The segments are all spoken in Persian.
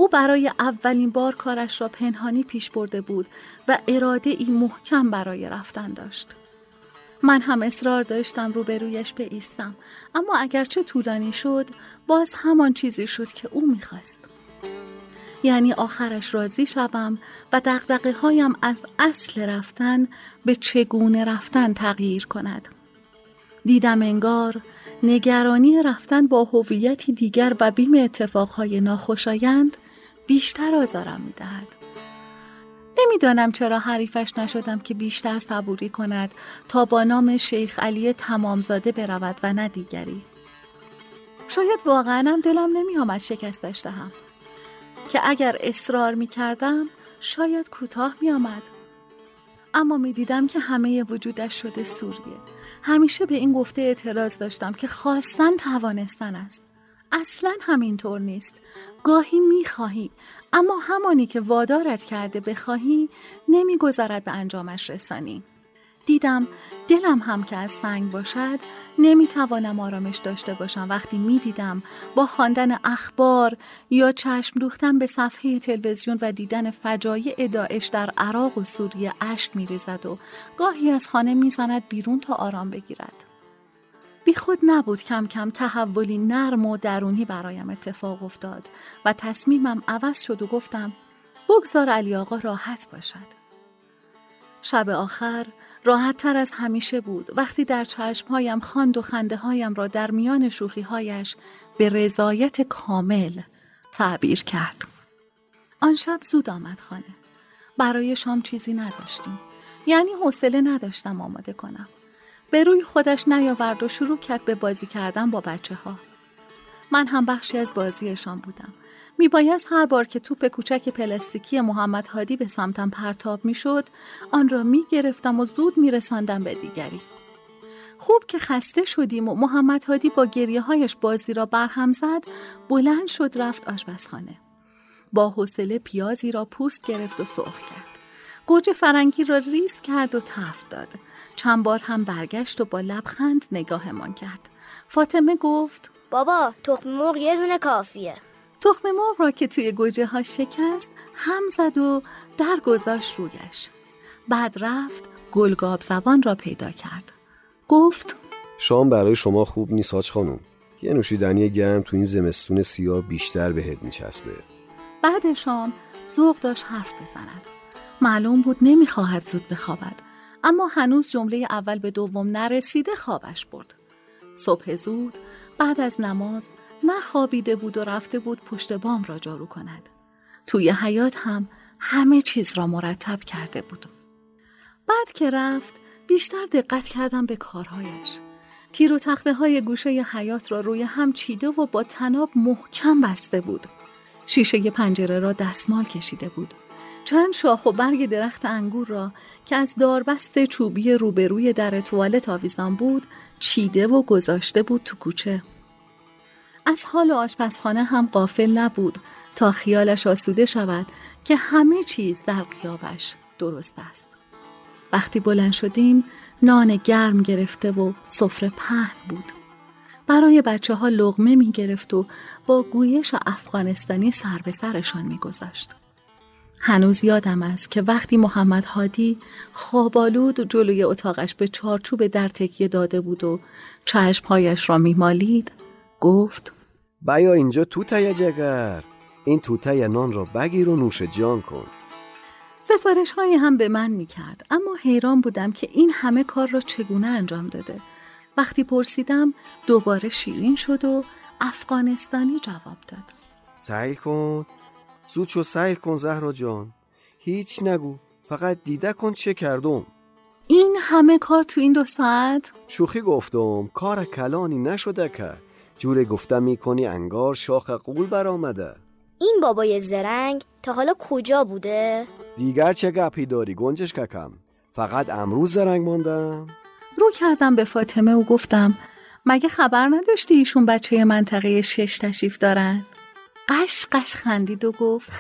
او برای اولین بار کارش را پنهانی پیش برده بود و اراده ای محکم برای رفتن داشت. من هم اصرار داشتم روبرویش بایستم، اما اگرچه طولانی شد، باز همان چیزی شد که او می‌خواست. یعنی آخرش راضی شدم و دغدغه هایم از اصل رفتن به چگونه رفتن تغییر کند. دیدم انگار نگرانی رفتن با هویتی دیگر و بیم اتفاقهای ناخوشایند بیشتر آزارم می‌دهد. نمیدانم چرا حریفش نشدم که بیشتر صبوری کند تا با نام شیخ علی تمامزاده برود و نه دیگری. شاید واقعاً هم دلم نمی‌آمد شکستش دهم که اگر اصرار می‌کردم شاید کوتاه می‌آمد. اما می‌دیدم که همه وجودش شده سوریه. همیشه به این گفته اعتراض داشتم که خواستن توانستن است. اصلاً همینطور نیست. گاهی می‌خواهی، اما همانی که وادارت کرده بخواهی نمی‌گذارد به انجامش رسانی. دیدم دلم هم که از سنگ باشد نمیتوانم آرامش داشته باشم وقتی میدیدم با خواندن اخبار یا چشم دوختن به صفحه تلویزیون و دیدن فجایع داعش در عراق و سوریه اشک میریزد و گاهی از خانه میزند بیرون تا آرام بگیرد. بی خود نبود کم کم تحولی نرم و درونی برایم اتفاق افتاد و تصمیمم عوض شد و گفتم بگذار علی آقا راحت باشد. شب آخر راحت تر از همیشه بود وقتی در چشمهایم خواند و خنده هایم را در میان شوخی هایش به رضایت کامل تعبیر کرد. آن شب زود آمد خانه. برای شام چیزی نداشتیم، یعنی حوصله نداشتم آماده کنم. به روی خودش نیاورد و شروع کرد به بازی کردن با بچه ها. من هم بخشی از بازیشان بودم. میبایست هر بار که توپ کوچک پلاستیکی محمد هادی به سمتم پرتاب میشد، آن را میگرفتم و زود میرساندم به دیگری. خوب که خسته شدیم و محمد هادی با گریه هایش بازی را برهم زد، بلند شد رفت آشپزخانه. با حوصله پیازی را پوست گرفت و سرخ کرد. گوجه فرنگی را ریز کرد و تفت داد. چند بار هم برگشت و با لبخند نگاهمان کرد. فاطمه گفت بابا تخم مرغ یه دونه کافیه. تخم مرغ را که توی گوجه ها شکست هم زد و در گذاشت رویش. بعد رفت گلگاب زبان را پیدا کرد. گفت شام برای شما خوب نیست حاج خانوم. یه نوشیدنی گرم تو این زمستون سیاه بیشتر بهت میچسبه. بعد شام ذوق داشت حرف بزند. معلوم بود نمیخواهد زود بخوابد، اما هنوز جمله اول به دوم نرسیده خوابش برد. صبح زود بعد از نماز نخوابیده بود و رفته بود پشت بام را جارو کند. توی حیاط هم همه چیز را مرتب کرده بود. بعد که رفت بیشتر دقت کردم به کارهایش. تیر و تخته های گوشه حیاط را روی هم چیده و با طناب محکم بسته بود. شیشه پنجره را دستمال کشیده بود. چند شاخ و برگ درخت انگور را که از داربست چوبی روبروی در توالت آویزان بود چیده و گذاشته بود تو کوچه. از حال آشپزخانه هم غافل نبود تا خیالش آسوده شود که همه چیز در غیابش درست است. وقتی بلند شدیم نان گرم گرفته و سفره پهن بود. برای بچه ها لقمه می گرفت و با گویش افغانستانی سر به سرشان می گذاشت. هنوز یادم است که وقتی محمد هادی خوابالود جلوی اتاقش به چارچوب در تکیه داده بود و چشمهایش را می مالید گفت بیا اینجا توتای جگر، این توتای نان را بگیر و نوش جان کن. سفارش های هم به من می کرد، اما حیران بودم که این همه کار را چگونه انجام داده. وقتی پرسیدم دوباره شیرین شد و افغانستانی جواب داد. سیل کن، زود شو سیل کن زهرا جان، هیچ نگو، فقط دیده کن چه کردم. این همه کار تو این 2 ساعت؟ شوخی گفتم، کار کلانی نشده که جوره گفتم میکنی انگار شاخ قول برآمده. این بابای زرنگ تا حالا کجا بوده؟ دیگر چه گپی داری گنجش ککم؟ فقط امروز زرنگ ماندم. رو کردم به فاطمه و گفتم مگه خبر نداشتی ایشون بچه منطقه 6 تشریف دارن؟ قش قش خندید و گفت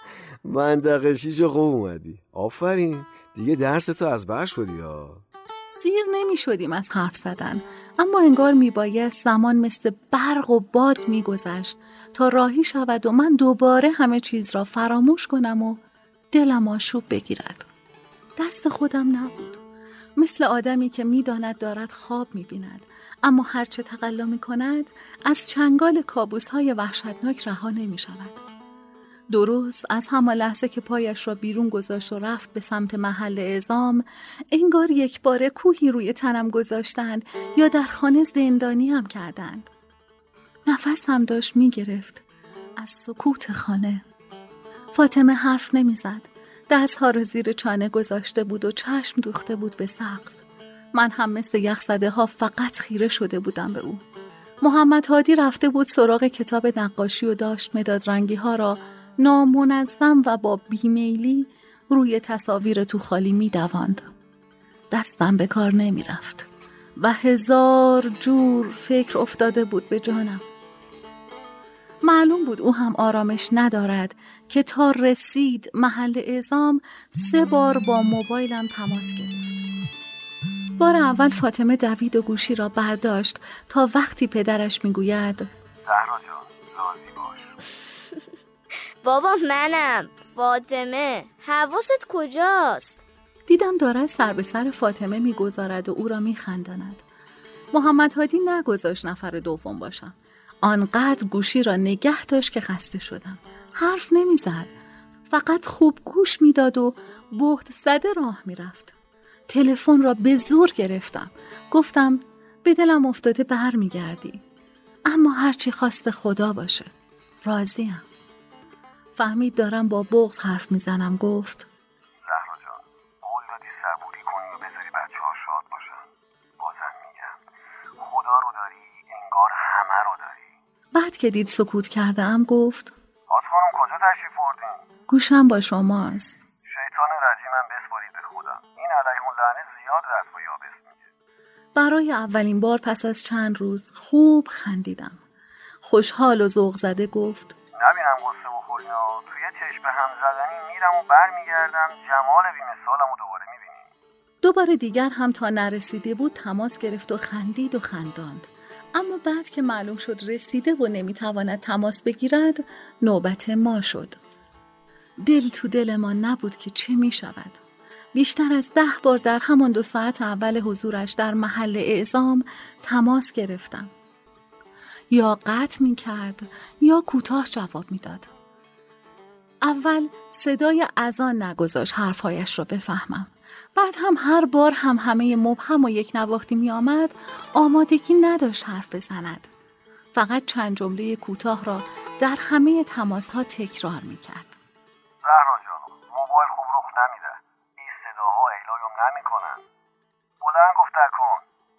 منطقه 6 خوب اومدی، آفرین، دیگه درستو از بر شدی ها. سیر نمی شدیم از حرف زدن، اما انگار می بایست زمان مثل برق و باد می گذشت تا راهی شود و من دوباره همه چیز را فراموش کنم و دلم آشوب بگیرد. دست خودم نبود. مثل آدمی که می داند دارد خواب می بیند، اما هرچه تقلا می کند از چنگال کابوس‌های وحشتناک رها نمی شود. درست از همان لحظه که پایش را بیرون گذاشت و رفت به سمت محل اعزام، انگار یک باره کوهی روی تنم گذاشتند یا در خانه زندانی هم کردند. نفسم داشت می گرفت از سکوت خانه. فاطمه حرف نمی زد. دستها را زیر چانه گذاشته بود و چشم دوخته بود به سقف. من هم مثل یخزده ها فقط خیره شده بودم به او. محمد هادی رفته بود سراغ کتاب نقاشی و داشت مداد رنگی ها را نامنظم و با بیمیلی روی تصاویر تو خالی می دواند. دستم به کار نمی رفت و هزار جور فکر افتاده بود به جانم. معلوم بود او هم آرامش ندارد که تا رسید محل اعزام 3 بار با موبایلم تماس گرفت. بار اول فاطمه دوید و گوشی را برداشت تا وقتی پدرش میگوید زهرا جان راضی باش. بابا منم فاطمه، حواست کجاست؟ دیدم دارد سر به سر فاطمه میگذارد و او را میخنداند. محمد هادی نگذاشت نفر دوم باشم. آنقدر گوشی را نگه داشت که خسته شدم. حرف نمیزد، فقط خوب گوش میداد و بهت زده راه میرفت. تلفن را به زور گرفتم. گفتم به دلم افتاده برمیگردی، اما هرچی خواست خدا باشه، راضیم. فهمید دارم با بغض حرف میزنم. گفت زهرا جان قول دادی صبوری کنی و بذاری بچه‌ها شاد باشن. بازم میگم خدا رو داری انگار همه رو داری. بعد که دید سکوت کردم گفت خانم کجا تشریف بردین؟ گوشم با شماست. شیطان رجیمم بسپارید به خودم. این علیه اللعنه زیاد رفت و یابس میگه. برای اولین بار پس از چند روز خوب خندیدم. خوشحال و ذوق زده گفت نبینم قصه بخورین ها. توی چشم هم زدنی میرم و برمیگردم جمال بی‌مثالم رو دوباره میبینیم. دوباره دیگر هم تا نرسیده بود تماس گرفت و خندید و خنداند. اما بعد که معلوم شد رسیده و نمیتواند تماس بگیرد، نوبت ما شد. دل تو دل ما نبود که چه می شود. بیشتر از 10 بار در همان 2 ساعت اول حضورش در محل اعزام تماس گرفتم. یا قطع می کرد یا کوتاه جواب می داد. اول صدای اذان نگذاشت حرفهایش را بفهمم. بعد هم هر بار هم همه مبهم و یک نواختی می آمد، آمادگی نداشت حرف بزند. فقط چند جمله کوتاه را در همه تماس‌ها تکرار می کرد. زهرا جان موبایل خوب رخ نمیده. این صداها اعلایم نمیکنن. بلند گفته کن.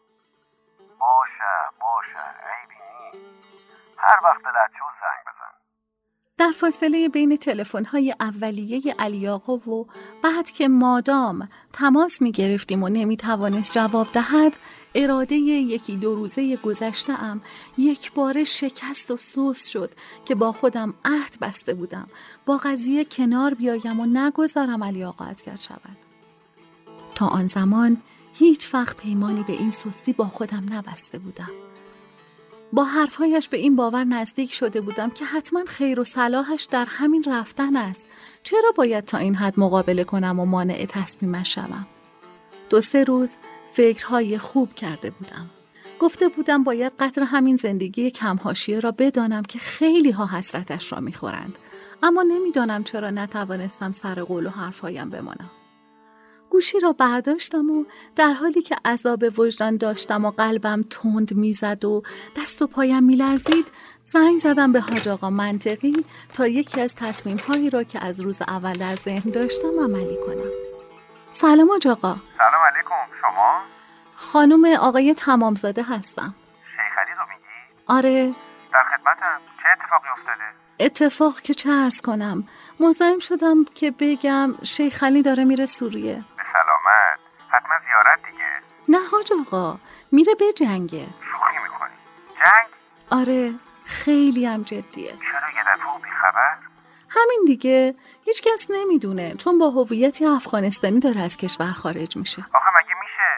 باشه عیبی نیست. هر وقت دلت شد زنگ بزن. در فاصله بین تلفن‌های اولیه علی آقا و بعد که مادام تماس می گرفتیم و نمی توانست جواب دهد، اراده 1-2 روزه گذشته ام یک باره شکست و سوس شد که با خودم عهد بسته بودم با قضیه کنار بیایم و نگذارم علی آقا اذیت شود. تا آن زمان هیچ وقت پیمانی به این سستی با خودم نبسته بودم. با حرفهایش به این باور نزدیک شده بودم که حتما خیر و صلاحش در همین رفتن است. چرا باید تا این حد مقابله کنم و مانع تصمیمش شوم؟ 2-3 روز فکرهای خوب کرده بودم. گفته بودم باید قدر همین زندگی کم حاشیه را بدانم که خیلی ها حسرتش را میخورند. اما نمیدانم چرا نتوانستم سر قول و حرفهایم بمانم. گوشی را برداشتم و در حالی که عذاب وجدان داشتم و قلبم تند میزد و دست و پایم میلرزید، زنگ زدم به حاج آقا منطقی تا یکی از تصمیم‌هایی را که از روز اول در ذهن داشتم عملی کنم. سلام حاج آقا. سلام علیکم. شما؟ خانم آقای تمامزاده هستم. شیخ علی رو میگی؟ آره. در خدمتم. چه اتفاقی افتاده؟ اتفاق که چه عرض کنم، مزاحم شدم که بگم شیخ علی داره میره سوریه. به سلامت. حتما زیارت دیگه. نه حاج آقا، میره به جنگه. شوخی میکنی؟ جنگ؟ آره خیلی هم جدیه. چرا یه دفعه بی خبر؟ همین دیگه، هیچ کس نمیدونه چون با هویتی افغانستانی داره از کشور خارج میشه. آخه مگه میشه؟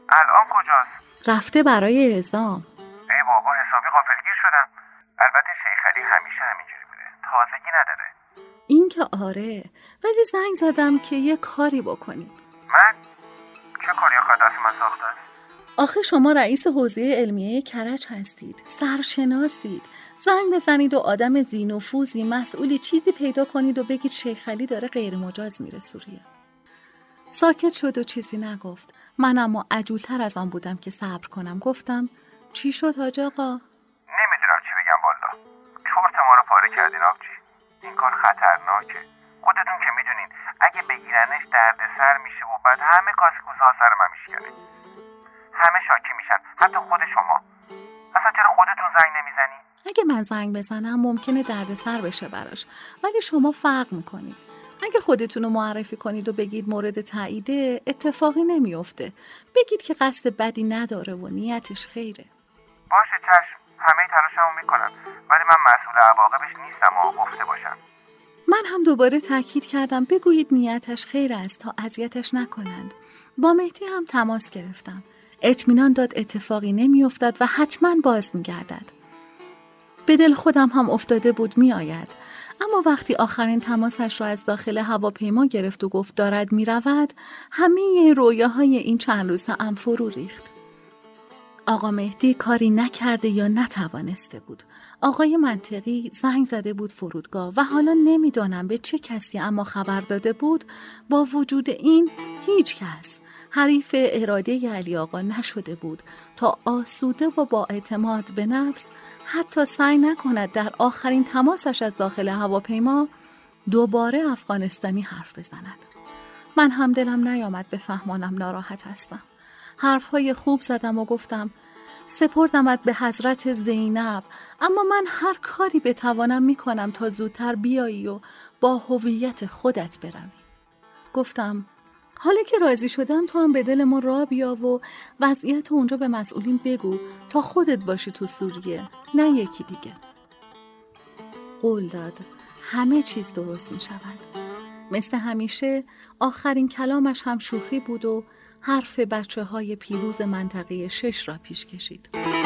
الان کجاست؟ رفته برای اعزام. ای بابا حسابی غافلگیر شدم. البته شیخ علی همیشه همینجوری بوده، تازگی نداره. این که آره، ولی زنگ زدم که یه کاری بکنید. من؟ چه کاری آخه دست من ساخته؟ آخه شما رئیس حوزه علمیه کرج هستید، سرشناسید. زنگ بزنید و آدم ذی‌نفوذی مسئولی چیزی پیدا کنید و بگید شیخ علی داره غیر مجاز میره سوریه. ساکت شد و چیزی نگفت. من اما عجولتر از آن بودم که صبر کنم. گفتم چی شد حاج آقا؟ نمیدونم چی بگم والا. چرت ما رو پاره کردین آبجی. این کار خطرناکه. خودتون که میدونین اگه بگیرنش دردسر میشه و بعد همه کاسکوزها سر من میشکنه. همه شاکی میشن، حتی خود شما. اصلا چرا خودتون زنگ نمیزنی؟ اگه من زنگ بزنم ممکنه دردسر بشه براش، ولی شما فرق میکنید. اگه خودتون رو معرفی کنید و بگید مورد تاییده، اتفاقی نمیفته. بگید که قصد بدی نداره و نیتش خیره. باشه چشم، همه تلاشمو میکنم، ولی من مسئول عواقبش نیستم و گفته باشم. من هم دوباره تاکید کردم بگویید نیتش خیر است تا اذیتش نکنند. با مهدی هم تماس گرفتم. اطمینان داد اتفاقی نمیافتد و حتما باز میگردد. به دل خودم هم افتاده بود میآید. اما وقتی آخرین تماسش را از داخل هواپیما گرفت و گفت دارد میرود، همه رویاهای این چند روزه ام فرو ریخت. آقا مهدی کاری نکرده یا نتوانسته بود. آقای منطقی زنگ زده بود فرودگاه و حالا نمیدانم به چه کسی اما خبر داده بود. با وجود این هیچ کس حریف اراده علی آقا نشده بود تا آسوده و با اعتماد به نفس حتی سعی نکند در آخرین تماسش از داخل هواپیما دوباره افغانستانی حرف بزند. من هم دلم نیامد بفهمانم ناراحت هستم. حرفهای خوب زدم و گفتم سپردمت به حضرت زینب، اما من هر کاری بتوانم میکنم تا زودتر بیایی و با هویت خودت بروی. گفتم حالا که راضی شدم تو هم به دل ما راه بیا و وضعیت اونجا به مسئولین بگو تا خودت باشی تو سوریه، نه یکی دیگه. قول داد همه چیز درست می شود. مثل همیشه آخرین کلامش هم شوخی بود و حرف بچه های پیروز منطقه 6 را پیش کشید.